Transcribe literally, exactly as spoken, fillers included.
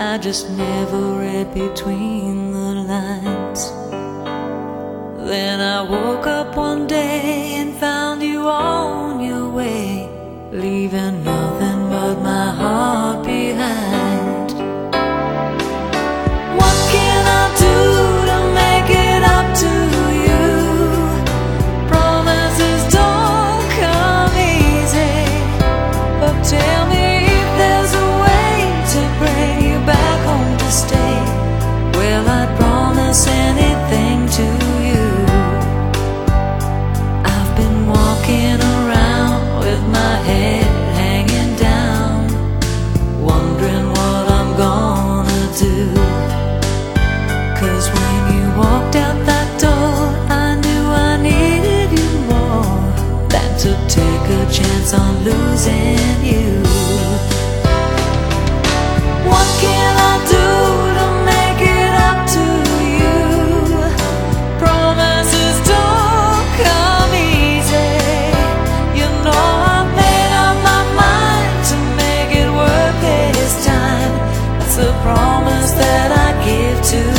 I just never read between the lines. Then I woke up one day and found you on your way, leaving nothing but my heart behind. What can I do to make it up to you? Promises don't come easy, but tell me if there's a way to bring you back home to stay. Well, I'd promise anything to you. I've been walking around with my head hanging down, wondering what I'm gonna do. 'Cause when you walked out that door, I knew I needed you more than to take a chance on losing you. What can I do to make it up to you? Promises don't come easy. You know I've made up my mind to make it worth this time. That's the promise that I give to you.